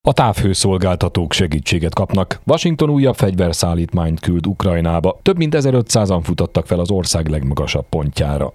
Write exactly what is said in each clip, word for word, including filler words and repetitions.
A távhőszolgáltatók segítséget kapnak. Washington újabb fegyverszállítmányt küld Ukrajnába. Több mint ezerötszázan futottak fel az ország legmagasabb pontjára.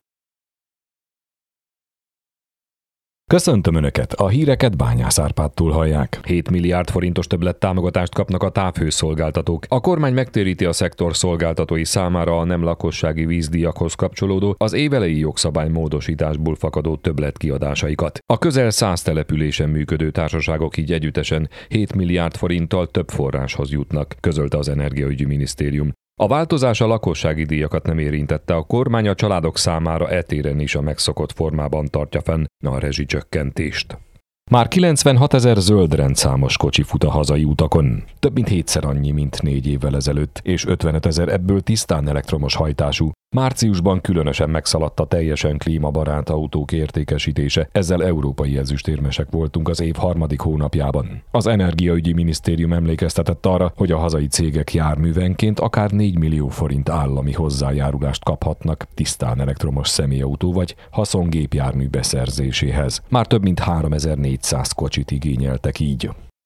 Köszöntöm Önöket! A híreket Bányász Árpádtól hallják. hét milliárd forintos többlettámogatást kapnak a távhőszolgáltatók. A kormány megtéríti a szektor szolgáltatói számára a nem lakossági vízdíjakhoz kapcsolódó, az évelei jogszabály módosításból fakadó többletkiadásaikat. A közel száz településen működő társaságok így együttesen hét milliárd forinttal több forráshoz jutnak, közölte az Energiaügyi Minisztérium. A változás a lakossági díjakat nem érintette, a kormány a családok számára e téren is a megszokott formában tartja fenn a rezsicsökkentést. Már kilencvenhatezer zöld rendszámos kocsi fut a hazai utakon. Több mint hétszer annyi, mint négy évvel ezelőtt, és ötvenetezer ebből tisztán elektromos hajtású. Márciusban különösen megszaladt a teljesen klímabarát autók értékesítése, ezzel európai ezüstérmesek voltunk az év harmadik hónapjában. Az Energiaügyi Minisztérium emlékeztetett arra, hogy a hazai cégek járművenként akár négy millió forint állami hozzájárulást kaphatnak tisztán elektromos személyautó vagy haszongépjármű beszerzéséhez. Már több mint háromezer-négyszáz kocsit igényeltek így.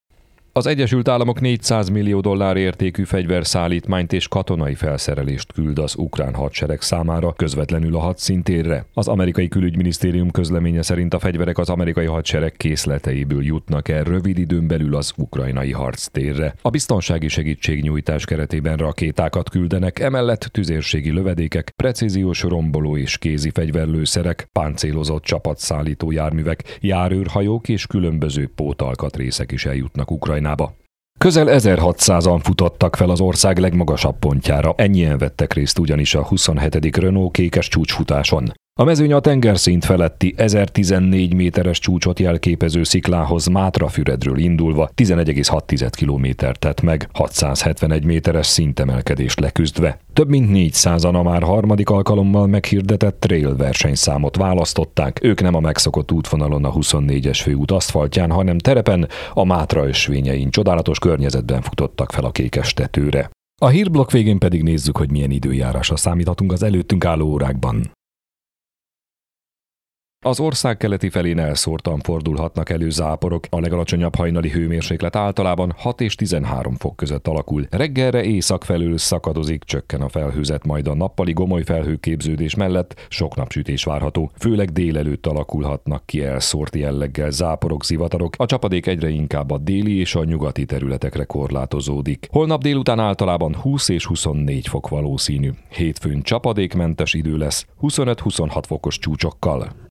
Az Egyesült Államok négyszáz millió dollár értékű fegyverszállítmányt és katonai felszerelést küld az ukrán hadsereg számára közvetlenül a hadszíntérre. Az amerikai külügyminisztérium közleménye szerint a fegyverek az amerikai hadsereg készleteiből jutnak el rövid időn belül az ukrajnai harctérre. A biztonsági segítségnyújtás keretében rakétákat küldenek, emellett tüzérségi lövedékek, precíziós romboló és kézi fegyverlőszerek, páncélozott csapatszállító járművek, járőrhajók és különböző pótalkatrészek is eljutnak Ukrajnába. Közel ezerhatszázan futottak fel az ország legmagasabb pontjára, ennyien vettek részt ugyanis a huszonhetedik Renault kékes csúcsfutáson. A mezőny a tengerszint feletti ezertizennégy méteres csúcsot jelképező sziklához Mátrafüredről indulva tizenegy egész hat kilométert tett meg, hatszázhetvenegy méteres szintemelkedést leküzdve. Több mint négyszázan a már harmadik alkalommal meghirdetett trail versenyszámot választották. Ők nem a megszokott útvonalon a huszonnégyes főút aszfaltján, hanem terepen, a Mátra ösvényein csodálatos környezetben futottak fel a kékes tetőre. A hírblokk végén pedig nézzük, hogy milyen időjárásra számíthatunk az előttünk álló órákban. Az ország keleti felén elszórtan fordulhatnak elő záporok, a legalacsonyabb hajnali hőmérséklet általában hat és tizenhárom fok között alakul. Reggelre észak felől szakadozik, csökken a felhőzet, majd a nappali gomoly felhőképződés mellett sok napsütés várható. Főleg délelőtt alakulhatnak ki elszórt jelleggel záporok, zivatarok, a csapadék egyre inkább a déli és a nyugati területekre korlátozódik. Holnap délután általában húsz és huszonnégy fok valószínű. Hétfőn csapadékmentes idő lesz, huszonöt-huszonhat fokos csúcsokkal.